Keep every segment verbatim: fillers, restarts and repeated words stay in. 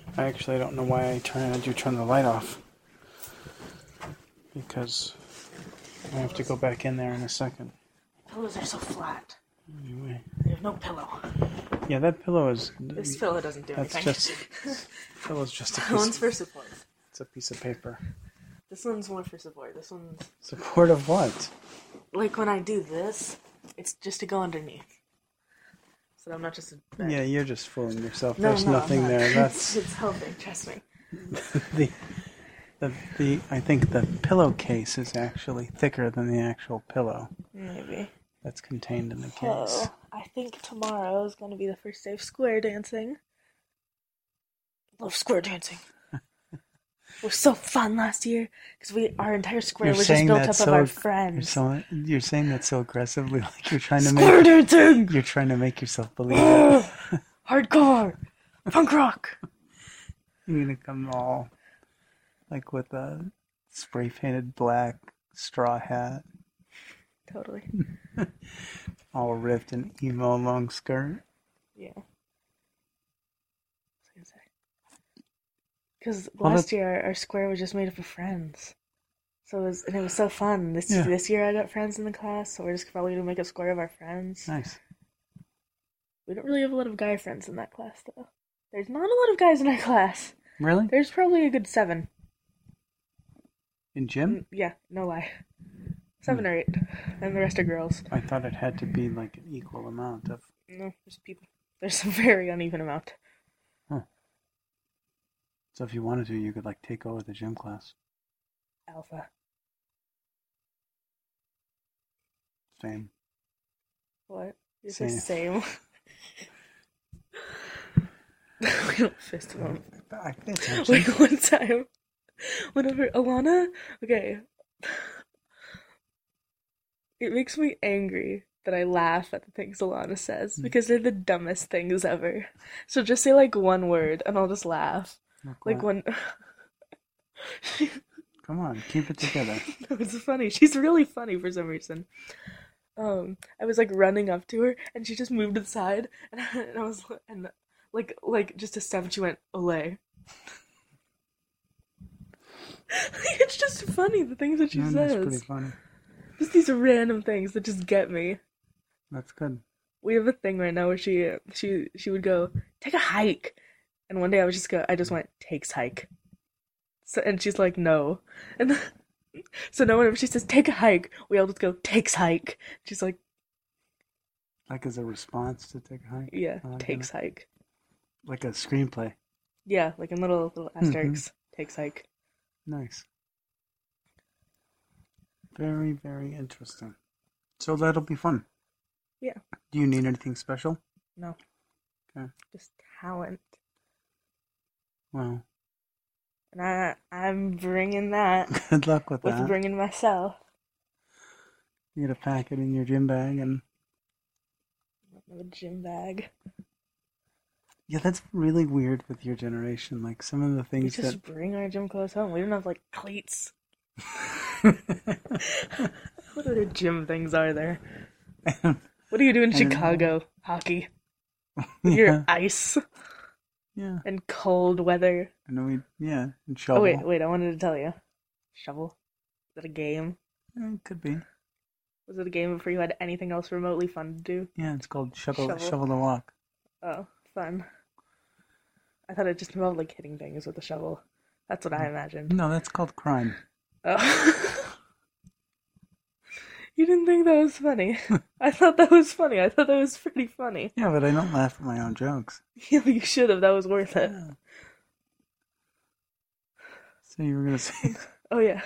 I actually don't know why I turn I do turn the light off. Because I have to go back in there in a second. Pillows are so flat. Anyway. They have no pillow. Yeah, that pillow is... This pillow doesn't do that's anything. Just, pillow's just a That piece one's of, for support. It's a piece of paper. This one's more for support. This one's... Support of what? Like when I do this, it's just to go underneath. So I'm not just a bed. Yeah, you're just fooling yourself. No, There's no, nothing I'm not. there. That's... It's helping, trust me. the, the, the, I think the pillowcase is actually thicker than the actual pillow. Maybe. That's contained in the case. So, I think tomorrow is going to be the first day of square dancing. Love square dancing. It was so fun last year because we our entire square You're was just built up so, of our You're, friends. so, you're saying that so aggressively, like you're trying to Square make dancing. you're trying to make yourself believe it. Hardcore, punk rock. You're gonna come all like with a spray painted black straw hat, Totally. all ripped and emo long skirt. Yeah. Because Well, last that- year our square was just made up of friends, so it was and it was so fun. This Yeah. this year I got friends in the class, so we're just probably gonna make a square of our friends. Nice. We don't really have a lot of guy friends in that class though. There's not a lot of guys in our class. Really? There's probably a good seven. In gym? Mm, Yeah, no lie. Seven Hmm. or eight, and the rest are girls. I thought it had to be like an equal amount of. No, there's people. There's a very uneven amount. So if you wanted to, you could like take over the gym class. Alpha. Same. What? You say Same. same. We don't fist bump. I pay attention. Like one time, whenever Alana, okay, it makes me angry that I laugh at the things Alana says because they're the dumbest things ever. So just say like one word and I'll just laugh. Like Like what? when. Come on, keep it together. No, it's funny. She's really funny for some reason. Um, I was like running up to her, and she just moved to the side, and I, and I was and like like just a step, and she went Olay. It's just funny the things that she No, says. that's pretty funny. Just these random things that just get me. That's good. We have a thing right now where she she she would go take a hike, and one day I was just go I just went takes hike. So and she's like no, and then, so now whenever she says take a hike, we all just go takes hike. She's like Like as a response to take a hike. yeah I like takes that. hike. Like a screenplay. Yeah, like in little little asterisks takes hike. Nice. Very, very interesting. So that'll be fun. Yeah. Do you need anything special? No. Okay. Just talent, Well, and I I'm bringing that good luck with with that. bringing myself. You gotta pack it in your gym bag and... The gym bag. Yeah, that's really weird with your generation. Like some of the We things just bring our gym clothes home. We don't have like cleats. that... What other gym things are there? What do you do in I don't Chicago? Hockey. With yeah. your ice Yeah. and cold weather. And we, yeah, and shovel. Oh wait, wait, I wanted to tell you. Shovel? Is that a game? Yeah, it could be. Was it a game before you had anything else remotely fun to do? Yeah, it's called shovel, Shovel. shovel the walk. Oh, fun. I thought it just involved like hitting things with a shovel. That's what I imagined. No, that's called crime. Oh. You didn't think that was funny? I thought that was funny. I thought that was pretty funny. Yeah, but I don't laugh at my own jokes. Yeah, you should have. That was worth it. Yeah. So you were gonna say... Oh yeah.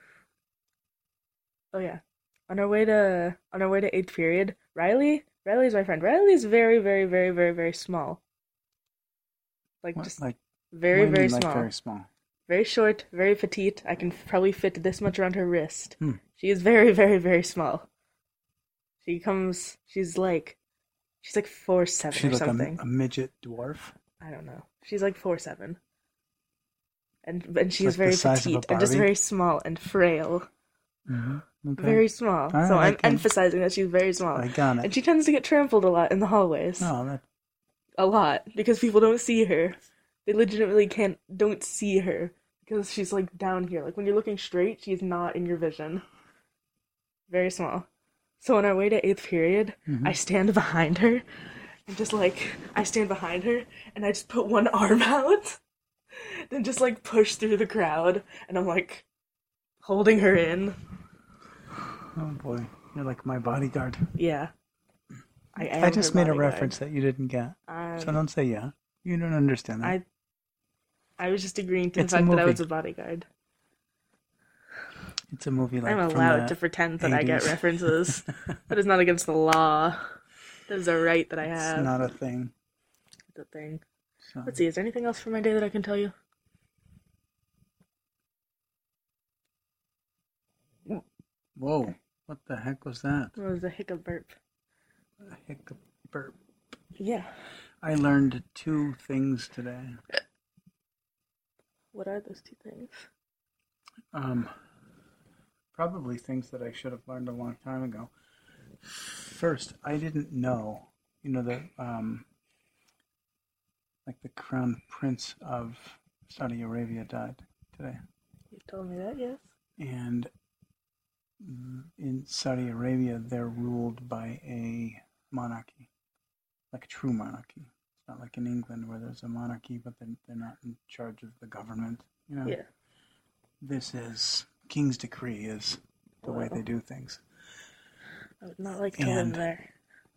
Oh yeah. On our way to on our way to eighth period, Riley, Riley's my friend. Riley's very, very, very, very, very small. Like What, just like, very, what do you very mean, small. like very small. Very short, very petite. I can probably fit this much around her wrist. Hmm. She is very, very, very small. She comes. She's like, she's like four seven She's or like something. a, a midget dwarf. I don't know. She's like four seven. And and she's like the very size of a petite and just Barbie? very small and frail. Mm-hmm. Okay. Very small. All right, so I I'm can- emphasizing that she's very small. I got it. And she tends to get trampled a lot in the hallways. Oh, that, A lot. Because people don't see her. They legitimately can't don't see her because she's like down here. Like when you're looking straight, she's not in your vision. Very small. So on our way to eighth period, Mm-hmm. I stand behind her and just like I stand behind her and I just put one arm out, then just like push through the crowd, and I'm like holding her in. Oh boy, you're like my bodyguard. Yeah. I, am I just her made a bodyguard. reference that you didn't get, Um, so don't say yeah. You don't understand that. I I was just agreeing to the It's a fact that I movie. was a bodyguard. It's a movie like I'm from allowed the to pretend that I get eighties. references. That is not against the law. That is a right that I It's have. not a thing. It's a thing. So. Let's see, is there anything else for my day that I can tell you? Whoa! What the heck was that? It was a hiccup burp. A hiccup burp. Yeah. I learned two things today. What are those two things? Um, probably things that I should have learned a long time ago. First, I didn't know, you know, the um, like the crown prince of Saudi Arabia died today, You told me that, yes. and in Saudi Arabia they're ruled by a monarchy, like a true monarchy. It's not like in England where there's a monarchy, but they're, they're not in charge of the government. You know, Yeah. this is king's decree is the way Wow. they do things. I would not like to And live there.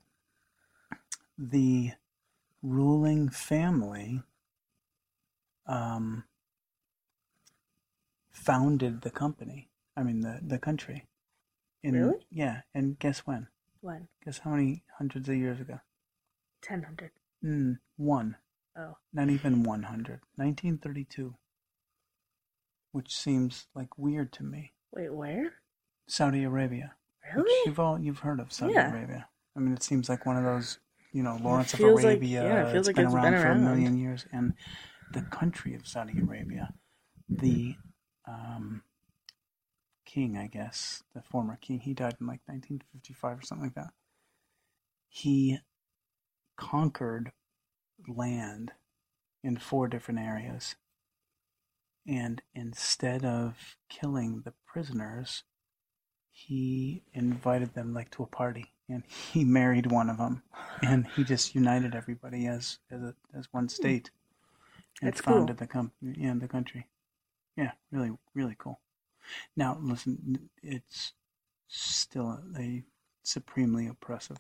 the ruling family um, founded the company. I mean, the, the country. In, Really? Yeah, and guess when? When? Guess how many hundreds of years ago? Ten hundred. Mm, one. Oh. Not even one hundred. nineteen thirty-two. Which seems like weird to me. Wait, where? Saudi Arabia. Really? Which you've all you've heard of Saudi Yeah. Arabia. I mean, it seems like one of those, you know, Lawrence of feels like- Arabia. yeah, it feels it's like been it's around been for around. a million years. And the country of Saudi Arabia, the um, king, I guess, the former king, he died in like nineteen fifty-five or something like that. He conquered land in four different areas. And instead of killing the prisoners, he invited them like to a party, and he married one of them, and he just united everybody as as, a, as one state, and That's founded cool. the company, yeah, the country. Yeah, really, really cool. Now, listen, it's still a supremely oppressive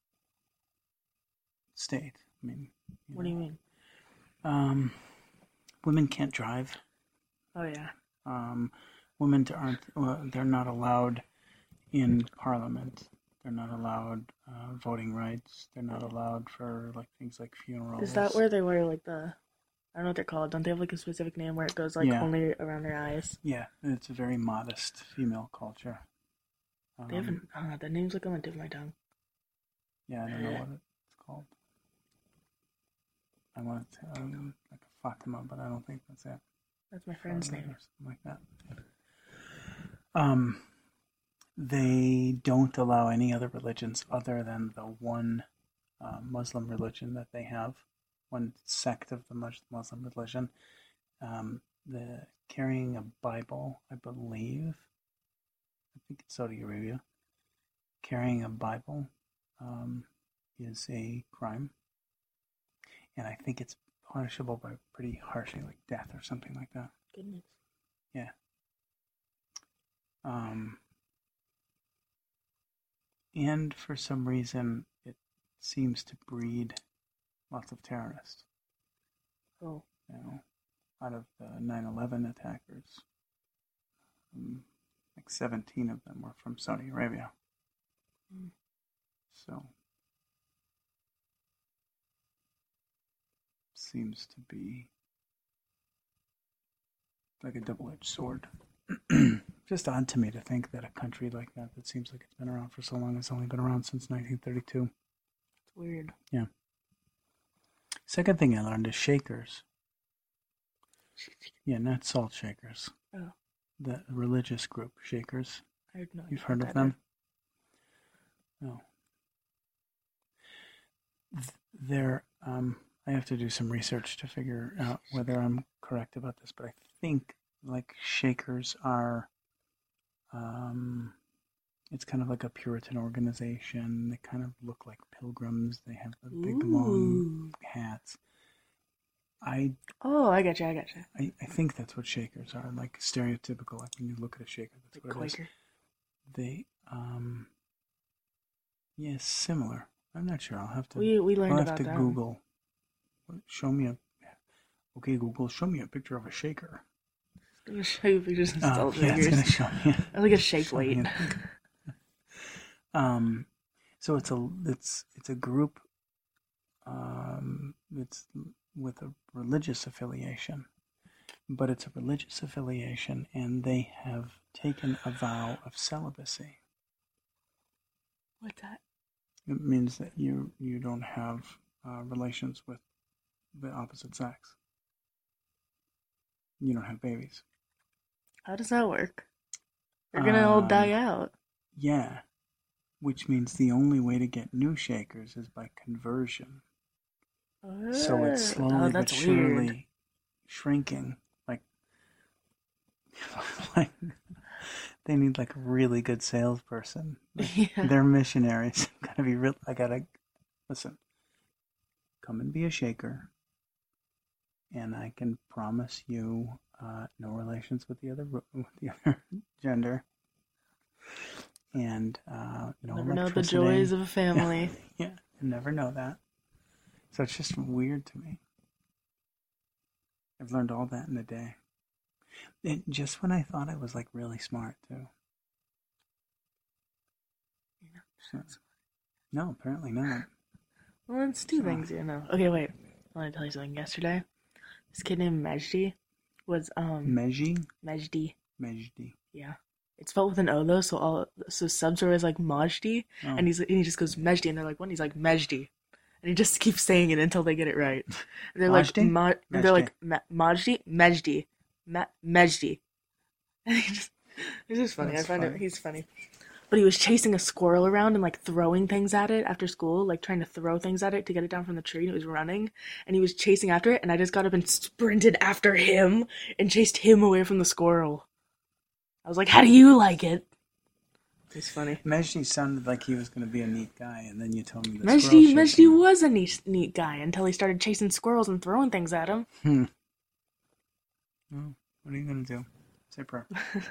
state. I mean, you What do you know, mean? Um, women can't drive. Oh, yeah. Um, women aren't. Well, they're not allowed in parliament. They're not allowed uh, voting rights. They're not allowed for like things like funerals. Is that where they wear like the, I don't know what they're called. Don't they have like a specific name where it goes like Yeah. only around their eyes? Yeah, it's a very modest female culture. Um, They haven't. Uh, the name's like on the tip of my tongue. Yeah, I don't know what it's called. I want to um, like a Fatima, but I don't think that's it. That's my friend's Fatima name. or something like that. Um, they don't allow any other religions other than the one uh, Muslim religion that they have, one sect of the Muslim religion. Um, the carrying a Bible, I believe, I think it's Saudi Arabia, carrying a Bible um, is a crime. And I think it's punishable by pretty harshly, like death or something like that. Goodness. Yeah. Um, and for some reason, it seems to breed lots of terrorists. Oh. You know, out of the nine eleven attackers, um, like seventeen of them were from Saudi Arabia. Mm. So, seems to be like a double-edged sword. Just odd to me to think that a country like that, that seems like it's been around for so long, has only been around since nineteen thirty-two. It's weird. Yeah. Second thing I learned is shakers. Yeah, not salt shakers. Oh. The religious group, shakers. I had no idea You've heard what of that them? No. They're, um, I have to do some research to figure out whether I'm correct about this, but I think like Shakers are, um, it's kind of like a Puritan organization. They kind of look like pilgrims. They have the big long Ooh. hats. I Oh, I got you. I got you. I, I think that's what Shakers are, like stereotypical. Like when you look at a Shaker, that's Like what it is. Quaker. They, um, yeah, similar. I'm not sure. I'll have to. We we learned I'll have about to that. Google. Show me a. Okay, Google, show me a picture of a shaker. It's gonna show you pictures of Oh, still yeah, it's gonna figures. show me. I like a shake show me weight. a- um, so it's a it's it's a group. Um, it's with a religious affiliation, but it's a religious affiliation, and they have taken a vow of celibacy. What's that? It means that you you don't have uh, relations with the opposite sex. You don't have babies. How does that work? They're gonna all Um, die out. Yeah, which means the only way to get new Shakers is by conversion. So it's Oh, slowly but that's surely weird. shrinking. Like, like they need like a really good salesperson. Like, Yeah. they're missionaries. Gotta be real. I gotta listen. Come and be a Shaker, and I can promise you uh, no relations with the other with the other gender, and uh, no Never know the electricity. joys of a family. Yeah, you never know that. So it's just weird to me. I've learned all that in a day. And just when I thought I was like really smart too. So, no, apparently not. Well, let's do So- things, you know. Okay, wait. I want to tell you something. Yesterday, this kid named Majdi was um Meji? Majdi. Mejdi. Yeah, it's spelled with an O though, so all so subs are always like Majdi, Oh. and he's and he just goes Majdi, and they're like, when he's like Majdi, and he just keeps saying it until they get it right. And they're like Majdi? Ma- and they're Majdi. like Ma- Majdi, Majdi, Ma- Majdi. And he just it's just funny. That's I find funny. it he's funny. But he was chasing a squirrel around and like throwing things at it after school, like trying to throw things at it to get it down from the tree. And it was running, and he was chasing after it. And I just got up and sprinted after him and chased him away from the squirrel. I was like, "How do you like it?" It's funny. Mejdi sounded like he was going to be a neat guy, and then you told me the Majdi, squirrel Majdi chasing- was a neat, neat guy until he started chasing squirrels and throwing things at him. Hmm. Oh, what are you going to do? Say a prayer.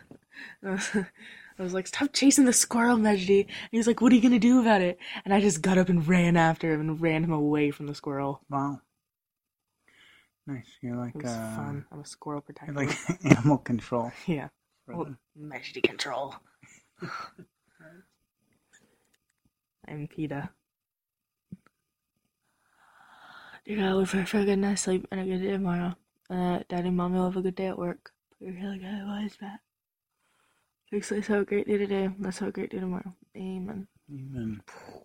I was like, "Stop chasing the squirrel, Majdi." And he was like, "What are you gonna do about it?" And I just got up and ran after him and ran him away from the squirrel. Wow. Nice. You're like It was uh, fun. I'm a squirrel protector. you're like animal control. Yeah. for Well, them. Majdi control. I'm PETA. Dear God, we pray for a good night's sleep and a good day tomorrow. Uh, Daddy and Mommy will have a good day at work. Pray for really good advice, Matt. Thanks, let's have a great day today. Let's have a great day tomorrow. Amen. Amen.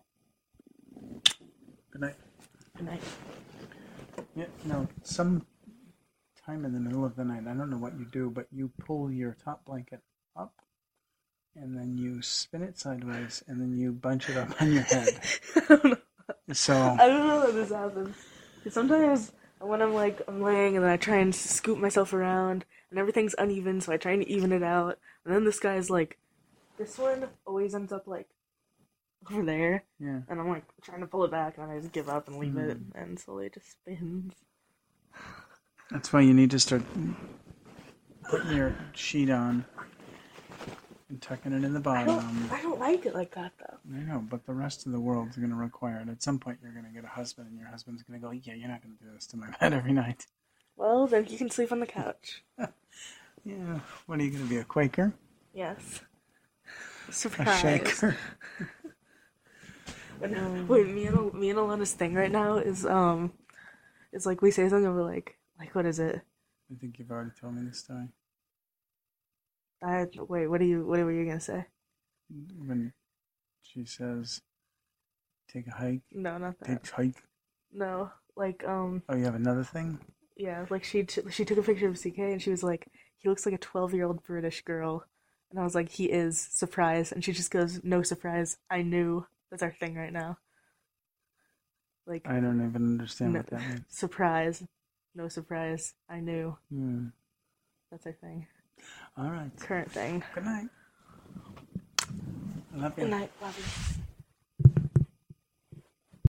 Good night. Good night. Yeah, no, some time in the middle of the night, I don't know what you do, but you pull your top blanket up, and then you spin it sideways, and then you bunch it up on your head. I don't know. So, I don't know how this happens. 'Cause sometimes when I'm like, I'm laying and then I try and scoop myself around and everything's uneven, so I try and even it out. And then this guy's like, this one always ends up like over there. yeah. And I'm like trying to pull it back and I just give up and leave it. Hmm. And slowly it just spins. That's why you need to start putting your sheet on and tucking it in the I don't, bottom. I don't like it like that though. I know, but the rest of the world's going to require it. At some point, you're going to get a husband, and your husband's going to go, yeah, you're not going to do this to my bed every night. Well, then you can sleep on the couch. Yeah. What are you going to be, a Quaker? Yes. A Surprise. Shaker? But no, wait, me and me and Alana's thing right now is um, it's like we say something and we're like, like what is it? I think you've already told me this story. I wait. What are you? What were you gonna say? When she says, take a hike, No, not that. take a hike. No, like um, Oh, you have another thing? yeah, like she t- she took a picture of C K and she was like, he looks like a twelve year old British girl, and I was like, he is. Surprise, and she just goes, no surprise. I knew. That's our thing right now. Like, I don't even understand no, what that means. surprise. No surprise. I knew. Hmm. That's our thing. All right. Current thing. Good night. Love you. Good night. Love you.